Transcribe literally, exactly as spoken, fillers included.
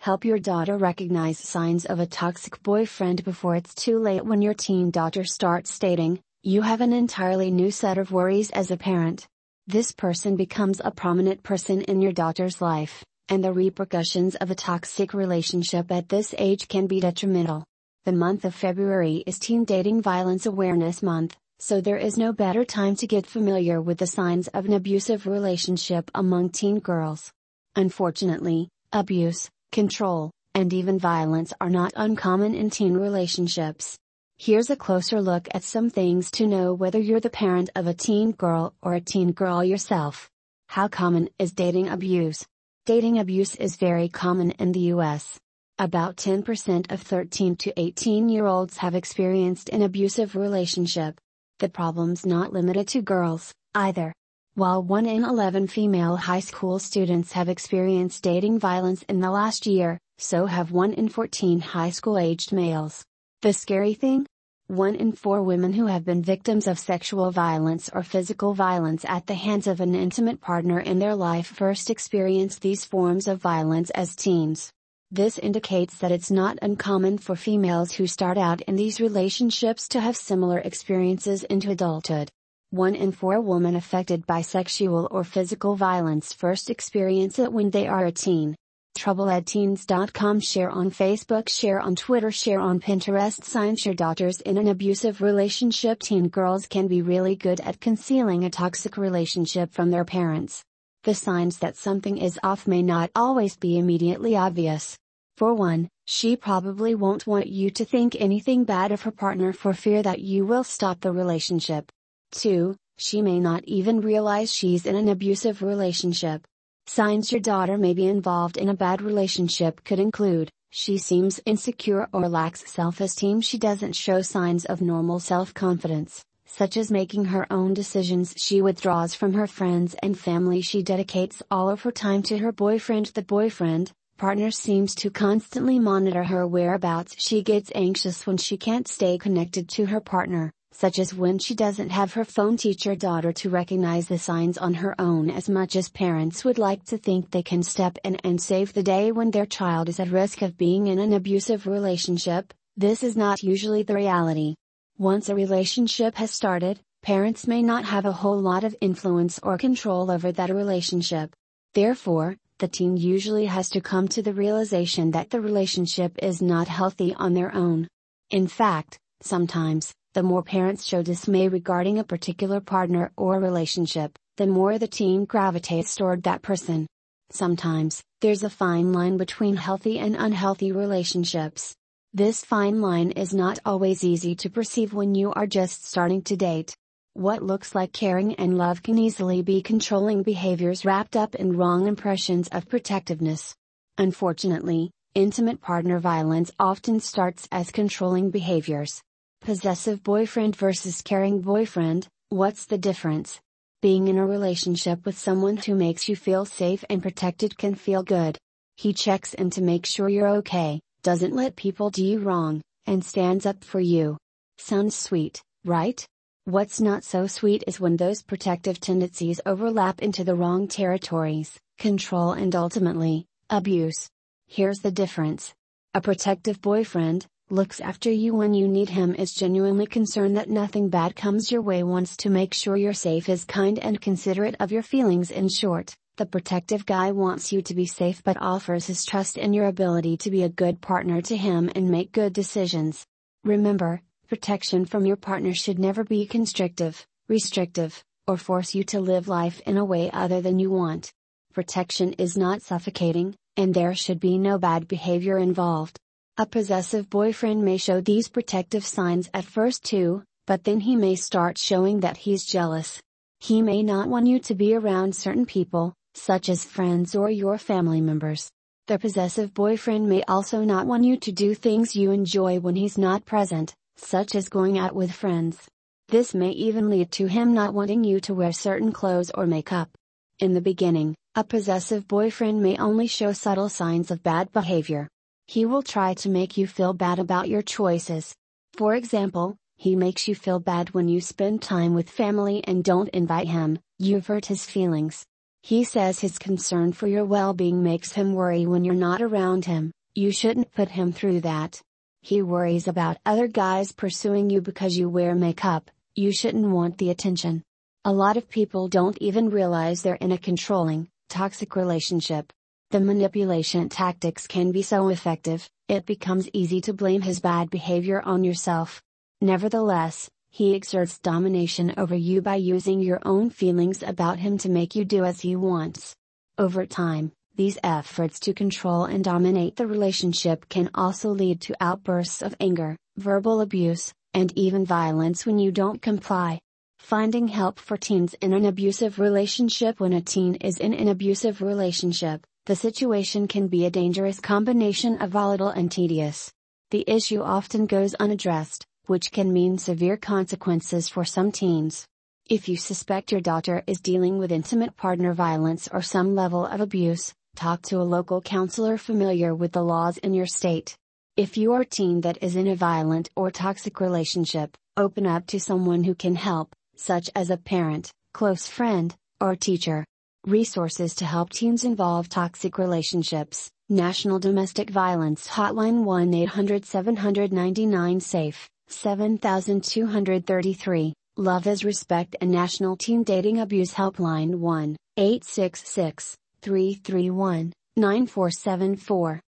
Help your daughter recognize signs of a toxic boyfriend before it's too late. When your teen daughter starts dating, you have an entirely new set of worries as a parent. This person becomes a prominent person in your daughter's life, and the repercussions of a toxic relationship at this age can be detrimental. The month of February is Teen Dating Violence Awareness Month, so there is no better time to get familiar with the signs of an abusive relationship among teen girls. Unfortunately, abuse, control, and even violence are not uncommon in teen relationships. Here's a closer look at some things to know whether you're the parent of a teen girl or a teen girl yourself. How common is dating abuse? Dating abuse is very common in the U S. About ten percent of thirteen to eighteen year olds have experienced an abusive relationship. The problem's not limited to girls, either. While one in eleven female high school students have experienced dating violence in the last year, so have one in fourteen high school-aged males. The scary thing? One in four women who have been victims of sexual violence or physical violence at the hands of an intimate partner in their life first experienced these forms of violence as teens. This indicates that it's not uncommon for females who start out in these relationships to have similar experiences into adulthood. One in four women affected by sexual or physical violence first experience it when they are a teen. trouble at teens dot com. Share on Facebook, share on Twitter, share on Pinterest. Signs your daughter's in an abusive relationship. Teen girls can be really good at concealing a toxic relationship from their parents. The signs that something is off may not always be immediately obvious. For one, she probably won't want you to think anything bad of her partner for fear that you will stop the relationship. two. She may not even realize she's in an abusive relationship. Signs your daughter may be involved in a bad relationship could include: she seems insecure or lacks self-esteem. She doesn't show signs of normal self-confidence, such as making her own decisions. She withdraws from her friends and family. She dedicates all of her time to her boyfriend. The boyfriend partner seems to constantly monitor her whereabouts. She gets anxious when she can't stay connected to her partner, such as when she doesn't have her phone. Teach your daughter to recognize the signs on her own. As much as parents would like to think they can step in and save the day when their child is at risk of being in an abusive relationship, this is not usually the reality. Once a relationship has started, parents may not have a whole lot of influence or control over that relationship. Therefore, the teen usually has to come to the realization that the relationship is not healthy on their own. In fact, sometimes, the more parents show dismay regarding a particular partner or relationship, the more the teen gravitates toward that person. Sometimes, there's a fine line between healthy and unhealthy relationships. This fine line is not always easy to perceive when you are just starting to date. What looks like caring and love can easily be controlling behaviors wrapped up in wrong impressions of protectiveness. Unfortunately, intimate partner violence often starts as controlling behaviors. Possessive boyfriend versus caring boyfriend, what's the difference? Being in a relationship with someone who makes you feel safe and protected can feel good. He checks in to make sure you're okay, doesn't let people do you wrong, and stands up for you. Sounds sweet, right? What's not so sweet is when those protective tendencies overlap into the wrong territories, control and ultimately, abuse. Here's the difference. A protective boyfriend looks after you when you need him, is genuinely concerned that nothing bad comes your way, wants to make sure you're safe, is kind and considerate of your feelings. In short, the protective guy wants you to be safe but offers his trust in your ability to be a good partner to him and make good decisions. Remember, protection from your partner should never be constrictive, restrictive, or force you to live life in a way other than you want. Protection is not suffocating, and there should be no bad behavior involved. A possessive boyfriend may show these protective signs at first too, but then he may start showing that he's jealous. He may not want you to be around certain people, such as friends or your family members. The possessive boyfriend may also not want you to do things you enjoy when he's not present, such as going out with friends. This may even lead to him not wanting you to wear certain clothes or makeup. In the beginning, a possessive boyfriend may only show subtle signs of bad behavior. He will try to make you feel bad about your choices. For example, he makes you feel bad when you spend time with family and don't invite him. You've hurt his feelings. He says his concern for your well-being makes him worry when you're not around him. You shouldn't put him through that. He worries about other guys pursuing you because you wear makeup. You shouldn't want the attention. A lot of people don't even realize they're in a controlling, toxic relationship. The manipulation tactics can be so effective, it becomes easy to blame his bad behavior on yourself. Nevertheless, he exerts domination over you by using your own feelings about him to make you do as he wants. Over time, these efforts to control and dominate the relationship can also lead to outbursts of anger, verbal abuse, and even violence when you don't comply. Finding help for teens in an abusive relationship. When a teen is in an abusive relationship, the situation can be a dangerous combination of volatile and tedious. The issue often goes unaddressed, which can mean severe consequences for some teens. If you suspect your daughter is dealing with intimate partner violence or some level of abuse, talk to a local counselor familiar with the laws in your state. If you are a teen that is in a violent or toxic relationship, open up to someone who can help, such as a parent, close friend, or teacher. Resources to help teens involve toxic relationships. National Domestic Violence Hotline one eight hundred seven nine nine SAFE, seven two three three. Love is Respect and National Teen Dating Abuse Helpline one eight six six, three three one, nine four seven four.